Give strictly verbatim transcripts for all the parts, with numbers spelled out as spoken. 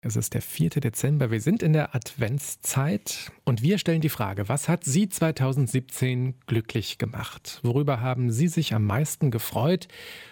Es ist der vierte Dezember, wir sind in der Adventszeit und wir stellen die Frage, was hat Sie zweitausendsiebzehn glücklich gemacht? Worüber haben Sie sich am meisten gefreut?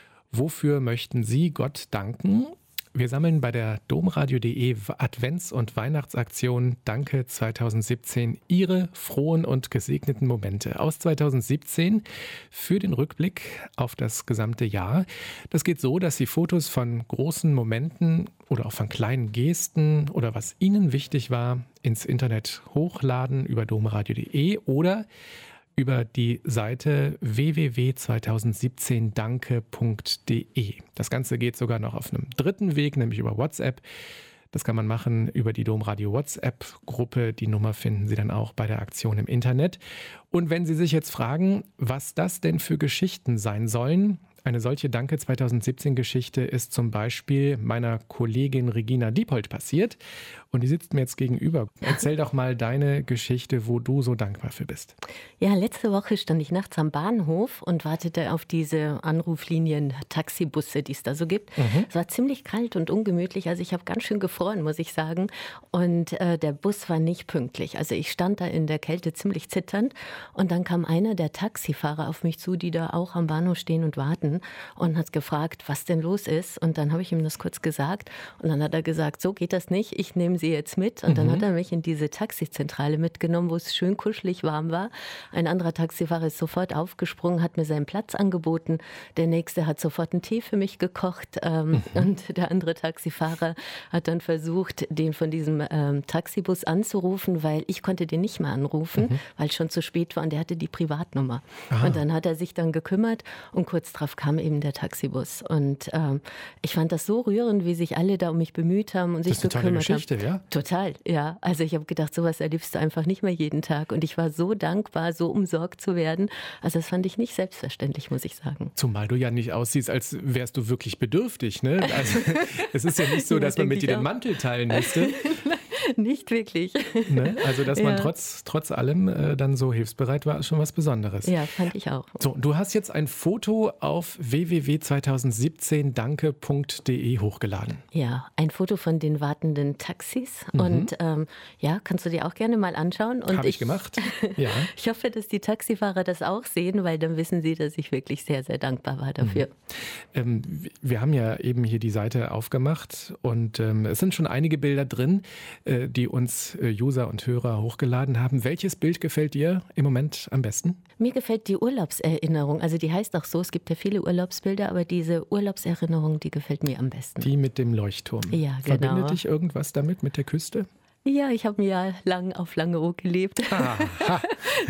Wofür möchten Sie Gott danken? Wir sammeln bei der domradio.de Advents- und Weihnachtsaktion Danke zweitausendsiebzehn Ihre frohen und gesegneten Momente aus zweitausendsiebzehn für den Rückblick auf das gesamte Jahr. Das geht so, dass Sie Fotos von großen Momenten oder auch von kleinen Gesten oder was Ihnen wichtig war, ins Internet hochladen über domradio.de oder über die Seite w w w punkt zweitausendsiebzehn danke punkt d e. Das Ganze geht sogar noch auf einem dritten Weg, nämlich über WhatsApp. Das kann man machen über die Domradio WhatsApp-Gruppe. Die Nummer finden Sie dann auch bei der Aktion im Internet. Und wenn Sie sich jetzt fragen, was das denn für Geschichten sein sollen, eine solche Danke zweitausendsiebzehn Geschichte ist zum Beispiel meiner Kollegin Regina Diepold passiert. Und die sitzt mir jetzt gegenüber. Erzähl doch mal deine Geschichte, wo du so dankbar für bist. Ja, letzte Woche stand ich nachts am Bahnhof und wartete auf diese Anruflinien, Taxibusse, die es da so gibt. Mhm. Es war ziemlich kalt und ungemütlich, also ich habe ganz schön gefroren, muss ich sagen. Und äh, der Bus war nicht pünktlich. Also ich stand da in der Kälte ziemlich zitternd und dann kam einer der Taxifahrer auf mich zu, die da auch am Bahnhof stehen und warten und hat gefragt, was denn los ist. Und dann habe ich ihm das kurz gesagt und dann hat er gesagt, so geht das nicht, ich nehme Sie jetzt mit. Und dann mhm. hat er mich in diese Taxizentrale mitgenommen, wo es schön kuschelig warm war. Ein anderer Taxifahrer ist sofort aufgesprungen, hat mir seinen Platz angeboten. Der nächste hat sofort einen Tee für mich gekocht. Ähm, mhm. Und der andere Taxifahrer hat dann versucht, den von diesem ähm, Taxibus anzurufen, weil ich konnte den nicht mehr anrufen, mhm. weil es schon zu spät war und der hatte die Privatnummer. Aha. Und dann hat er sich dann gekümmert und kurz darauf kam eben der Taxibus. Und ähm, ich fand das so rührend, wie sich alle da um mich bemüht haben und sich gekümmert haben. Das ist eine tolle Geschichte, ja? Total, ja. Also ich habe gedacht, sowas erlebst du einfach nicht mehr jeden Tag. Und ich war so dankbar, so umsorgt zu werden. Also das fand ich nicht selbstverständlich, muss ich sagen. Zumal du ja nicht aussiehst, als wärst du wirklich bedürftig, ne? Also es ist ja nicht so, dass man mit dir den Mantel teilen müsste. Nicht wirklich. Ne? Also, dass man ja. trotz, trotz allem äh, dann so hilfsbereit war, ist schon was Besonderes. Ja, fand ich auch. So, du hast jetzt ein Foto auf w w w punkt zweitausendsiebzehn danke punkt d e hochgeladen. Ja, ein Foto von den wartenden Taxis. Mhm. Und ähm, ja, kannst du dir auch gerne mal anschauen. Habe ich, ich gemacht. Ja. Ich hoffe, dass die Taxifahrer das auch sehen, weil dann wissen sie, dass ich wirklich sehr, sehr dankbar war dafür. Mhm. Ähm, wir haben ja eben hier die Seite aufgemacht und ähm, es sind schon einige Bilder drin, äh, die uns äh, User und Hörer hochgeladen haben. Welches Bild gefällt dir im Moment am besten? Mir gefällt die Urlaubserinnerung. Also die heißt auch so, es gibt ja viele Urlaubsbilder, aber diese Urlaubserinnerung, die gefällt mir am besten. Die mit dem Leuchtturm. Ja, genau. Verbindet dich irgendwas damit, mit der Küste? Ja, ich habe ein Jahr lang auf Langeoog gelebt. Aha.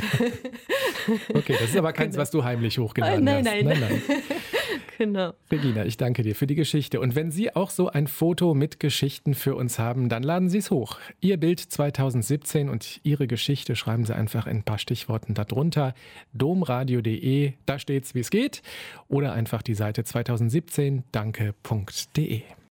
Okay, das ist aber keins, genau. was du heimlich hochgeladen nein, hast. Nein, nein, nein. Genau. Regina, ich danke dir für die Geschichte. Und wenn Sie auch so ein Foto mit Geschichten für uns haben, dann laden Sie es hoch. Ihr Bild zweitausendsiebzehn und Ihre Geschichte schreiben Sie einfach in ein paar Stichworten darunter. domradio punkt d e, da steht's, wie es geht. Oder einfach die Seite zweitausendsiebzehn danke punkt d e.